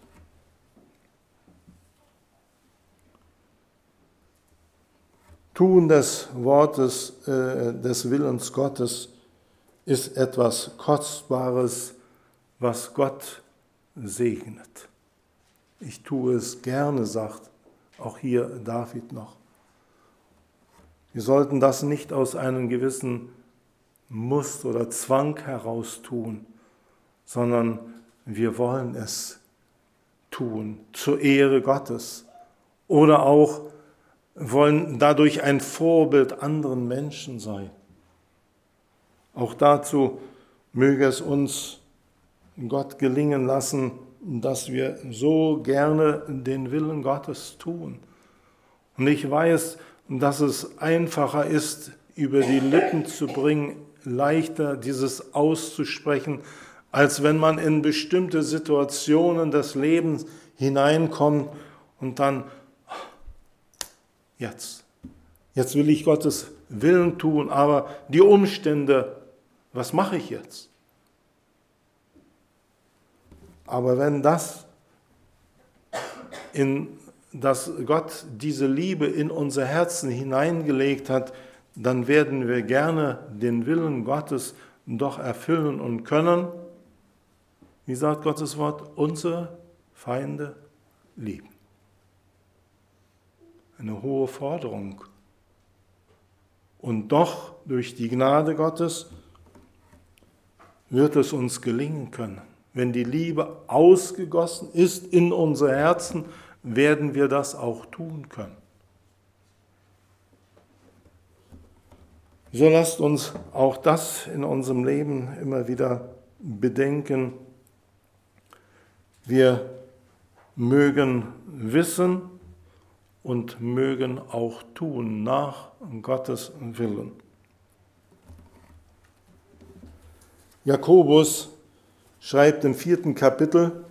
Tun des Wortes, des Willens Gottes ist etwas Kostbares, was Gott segnet. Ich tue es gerne, sagt auch hier David noch. Wir sollten das nicht aus einem gewissen Muss oder Zwang heraus tun, sondern wir wollen es tun zur Ehre Gottes oder auch wollen dadurch ein Vorbild anderen Menschen sein. Auch dazu möge es uns Gott gelingen lassen, dass wir so gerne den Willen Gottes tun. Und ich weiß, dass es einfacher ist, über die Lippen zu bringen, leichter dieses auszusprechen, als wenn man in bestimmte Situationen des Lebens hineinkommt und dann, jetzt will ich Gottes Willen tun, aber die Umstände, was mache ich jetzt? Aber wenn das dass Gott diese Liebe in unser Herzen hineingelegt hat, dann werden wir gerne den Willen Gottes doch erfüllen und können, wie sagt Gottes Wort, unsere Feinde lieben. Eine hohe Forderung. Und doch durch die Gnade Gottes wird es uns gelingen können. Wenn die Liebe ausgegossen ist in unser Herzen, werden wir das auch tun können. So lasst uns auch das in unserem Leben immer wieder bedenken. Wir mögen wissen und mögen auch tun nach Gottes Willen. Jakobus schreibt im 4. Kapitel,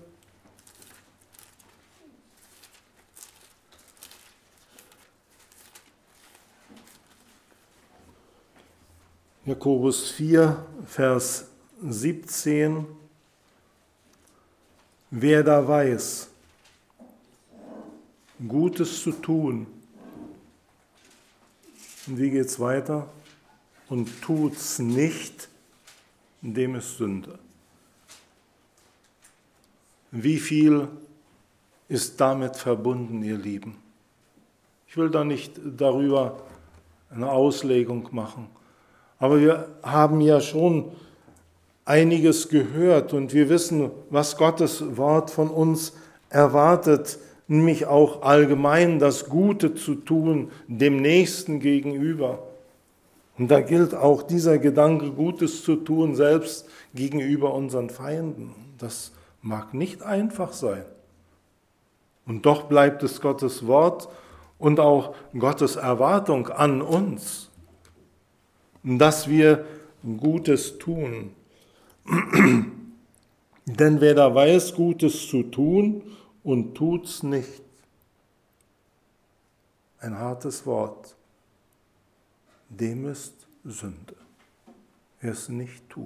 Jakobus 4, Vers 17, wer da weiß, Gutes zu tun, und wie geht es weiter? Und tut's nicht, dem ist Sünde. Wie viel ist damit verbunden, ihr Lieben? Ich will da nicht darüber eine Auslegung machen, aber wir haben ja schon einiges gehört und wir wissen, was Gottes Wort von uns erwartet, nämlich auch allgemein das Gute zu tun, dem Nächsten gegenüber. Und da gilt auch dieser Gedanke, Gutes zu tun, selbst gegenüber unseren Feinden. Das mag nicht einfach sein. Und doch bleibt es Gottes Wort und auch Gottes Erwartung an uns, dass wir Gutes tun. Denn wer da weiß, Gutes zu tun und tut's nicht, ein hartes Wort, dem ist Sünde, wer es nicht tut.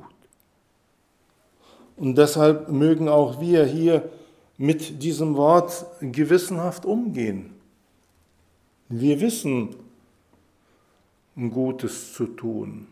Und deshalb mögen auch wir hier mit diesem Wort gewissenhaft umgehen. Wir wissen, Gutes zu tun,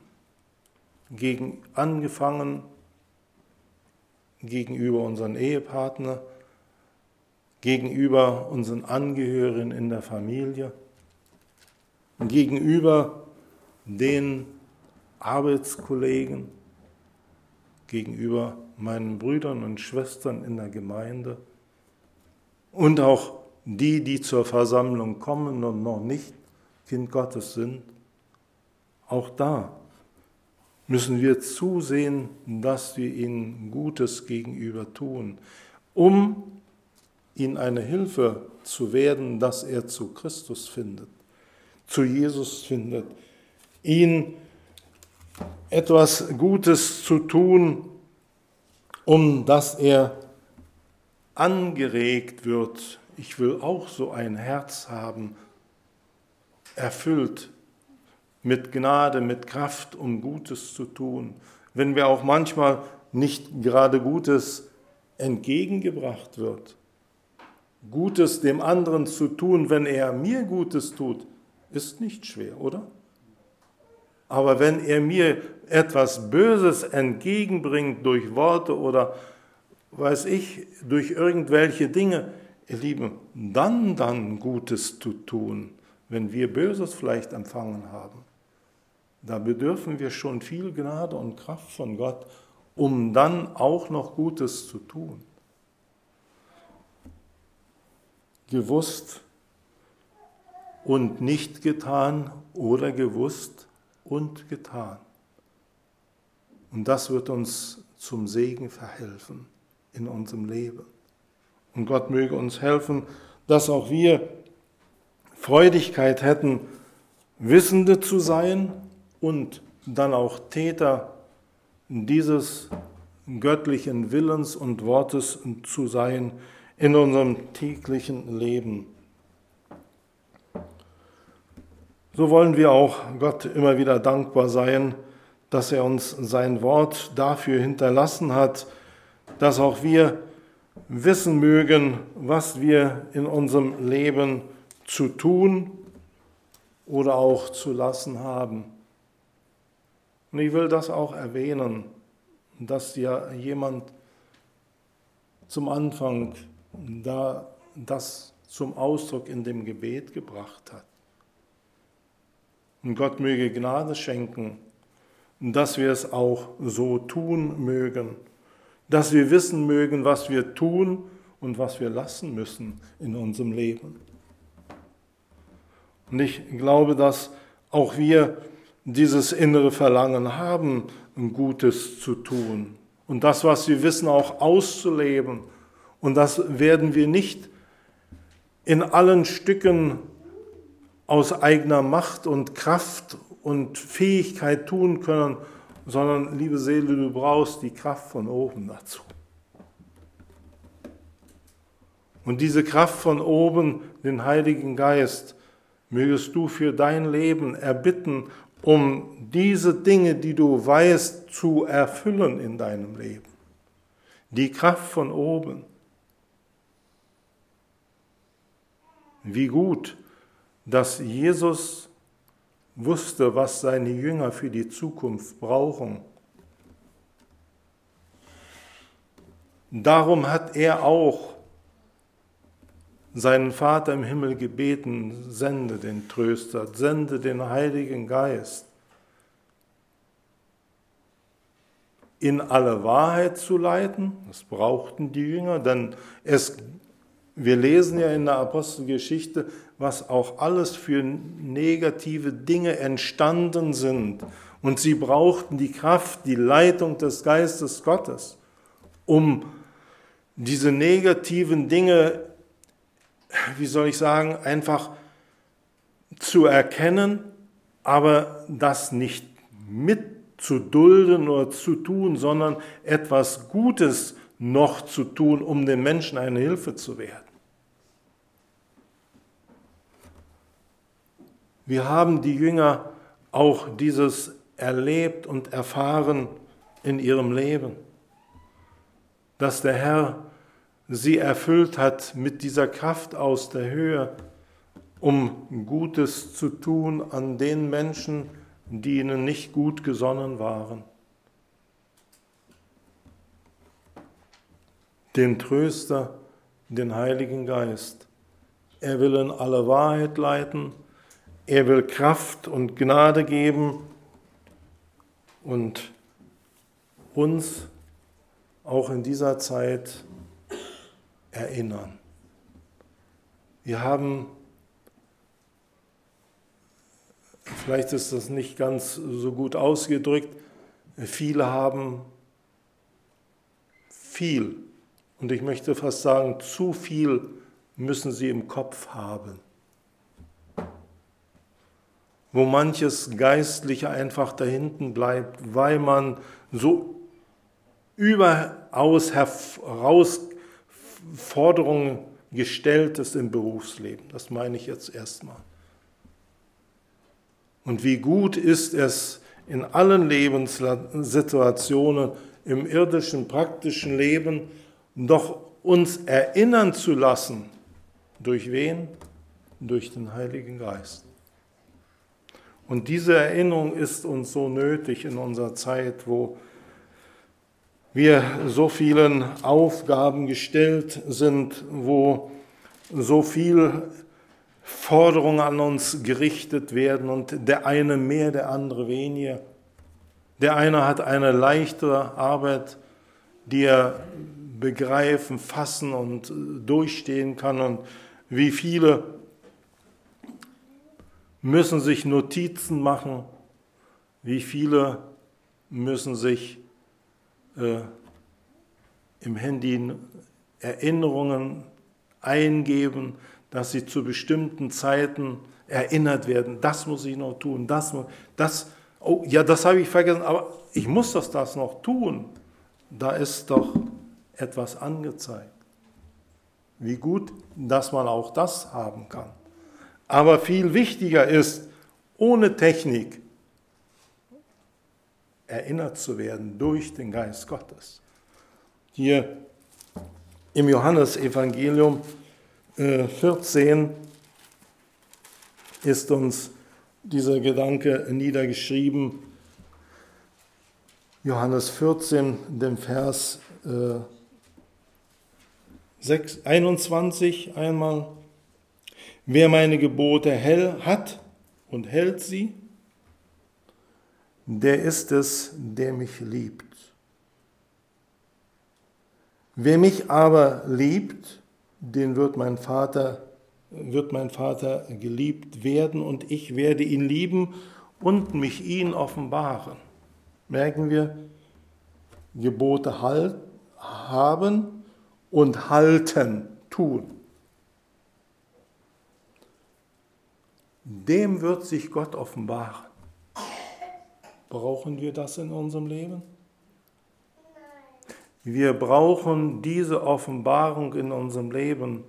angefangen gegenüber unseren Ehepartner, gegenüber unseren Angehörigen in der Familie, gegenüber den Arbeitskollegen, gegenüber meinen Brüdern und Schwestern in der Gemeinde und auch die zur Versammlung kommen und noch nicht Kind Gottes sind. Auch da müssen wir zusehen, dass wir ihnen Gutes gegenüber tun, um ihnen eine Hilfe zu werden, dass er zu Christus findet, zu Jesus findet, ihn etwas Gutes zu tun, um dass er angeregt wird. Ich will auch so ein Herz haben, erfüllt mit Gnade, mit Kraft, um Gutes zu tun. Wenn mir auch manchmal nicht gerade Gutes entgegengebracht wird, Gutes dem anderen zu tun, wenn er mir Gutes tut, ist nicht schwer, oder? Aber wenn er mir etwas Böses entgegenbringt durch Worte oder, weiß ich, durch irgendwelche Dinge, ihr Lieben, dann Gutes zu tun, wenn wir Böses vielleicht empfangen haben. Da bedürfen wir schon viel Gnade und Kraft von Gott, um dann auch noch Gutes zu tun. Gewusst und nicht getan oder gewusst und getan. Und das wird uns zum Segen verhelfen in unserem Leben. Und Gott möge uns helfen, dass auch wir Freudigkeit hätten, Wissende zu sein und dann auch Täter dieses göttlichen Willens und Wortes zu sein in unserem täglichen Leben. So wollen wir auch Gott immer wieder dankbar sein, dass er uns sein Wort dafür hinterlassen hat, dass auch wir wissen mögen, was wir in unserem Leben zu tun oder auch zu lassen haben. Und ich will das auch erwähnen, dass ja jemand zum Anfang da das zum Ausdruck in dem Gebet gebracht hat. Und Gott möge Gnade schenken, dass wir es auch so tun mögen, dass wir wissen mögen, was wir tun und was wir lassen müssen in unserem Leben. Und ich glaube, dass auch wir dieses innere Verlangen haben, Gutes zu tun und das, was wir wissen, auch auszuleben. Und das werden wir nicht in allen Stücken aus eigener Macht und Kraft und Fähigkeit tun können, sondern, liebe Seele, du brauchst die Kraft von oben dazu. Und diese Kraft von oben, den Heiligen Geist, mögest du für dein Leben erbitten, um diese Dinge, die du weißt, zu erfüllen in deinem Leben. Die Kraft von oben. Wie gut, dass Jesus wusste, was seine Jünger für die Zukunft brauchen. Darum hat er auch seinen Vater im Himmel gebeten, sende den Tröster, sende den Heiligen Geist, in alle Wahrheit zu leiten. Das brauchten die Jünger, denn wir lesen ja in der Apostelgeschichte, was auch alles für negative Dinge entstanden sind. Und sie brauchten die Kraft, die Leitung des Geistes Gottes, um diese negativen Dinge, einfach zu erkennen, aber das nicht mitzudulden oder zu tun, sondern etwas Gutes noch zu tun, um den Menschen eine Hilfe zu werden. Wir haben die Jünger auch dieses erlebt und erfahren in ihrem Leben, dass der Herr sie erfüllt hat mit dieser Kraft aus der Höhe, um Gutes zu tun an den Menschen, die ihnen nicht gut gesonnen waren. Den Tröster, den Heiligen Geist. Er will in alle Wahrheit leiten, er will Kraft und Gnade geben und uns auch in dieser Zeit erinnern. Wir haben, vielleicht ist das nicht ganz so gut ausgedrückt, viele haben viel, und ich möchte fast sagen, zu viel müssen sie im Kopf haben. Wo manches Geistliche einfach da hinten bleibt, weil man so überaus Herausforderungen gestellt ist im Berufsleben. Das meine ich jetzt erstmal. Und wie gut ist es in allen Lebenssituationen, im irdischen, praktischen Leben, doch uns erinnern zu lassen. Durch wen? Durch den Heiligen Geist. Und diese Erinnerung ist uns so nötig in unserer Zeit, wo wir so vielen Aufgaben gestellt sind, wo so viel Forderungen an uns gerichtet werden und der eine mehr, der andere weniger. Der eine hat eine leichtere Arbeit, die er begreifen, fassen und durchstehen kann, und wie viele müssen sich Notizen machen, wie viele müssen sich im Handy Erinnerungen eingeben, dass sie zu bestimmten Zeiten erinnert werden. Das muss ich noch tun, das habe ich vergessen, aber ich muss das noch tun. Da ist doch etwas angezeigt. Wie gut, dass man auch das haben kann. Aber viel wichtiger ist, ohne Technik erinnert zu werden durch den Geist Gottes. Hier Im Johannesevangelium 14 ist uns dieser Gedanke niedergeschrieben. Johannes 14, dem Vers 21 einmal. Wer meine Gebote hat und hält sie, der ist es, der mich liebt. Wer mich aber liebt, den wird mein Vater geliebt werden und ich werde ihn lieben und mich ihn offenbaren. Merken wir, Gebote haben und halten, tun. Dem wird sich Gott offenbaren. Brauchen wir das in unserem Leben? Wir brauchen diese Offenbarung in unserem Leben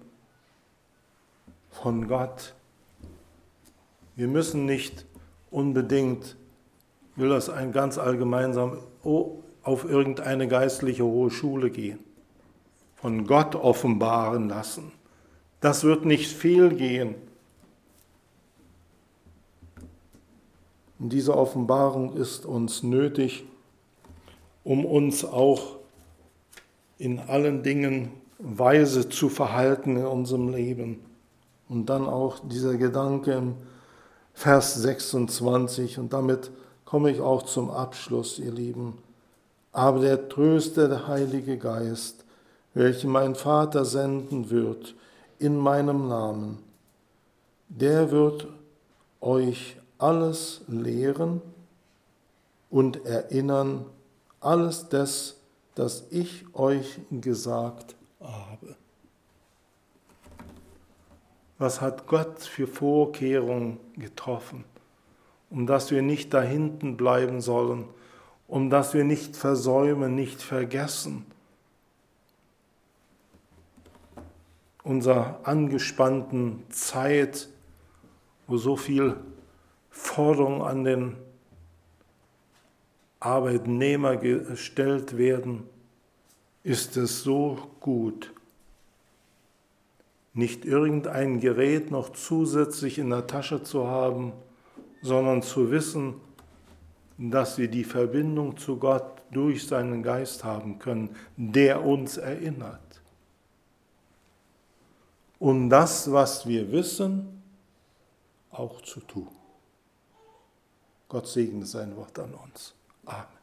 von Gott. Wir müssen nicht unbedingt, ich will das ganz allgemein sagen, auf irgendeine geistliche hohe Schule gehen. Von Gott offenbaren lassen. Das wird nicht fehlgehen. Und diese Offenbarung ist uns nötig, um uns auch in allen Dingen weise zu verhalten in unserem Leben. Und dann auch dieser Gedanke im Vers 26, und damit komme ich auch zum Abschluss, ihr Lieben. Aber der Tröster, der Heilige Geist, welchen mein Vater senden wird in meinem Namen, der wird euch alles lehren und erinnern, alles das ich euch gesagt habe. Was hat Gott für Vorkehrungen getroffen, um dass wir nicht da hinten bleiben sollen, um dass wir nicht versäumen, nicht vergessen, unserer angespannten Zeit, wo so viel Forderungen an den Arbeitnehmer gestellt werden, ist es so gut, nicht irgendein Gerät noch zusätzlich in der Tasche zu haben, sondern zu wissen, dass wir die Verbindung zu Gott durch seinen Geist haben können, der uns erinnert. Um das, was wir wissen, auch zu tun. Gott segne sein Wort an uns. Amen.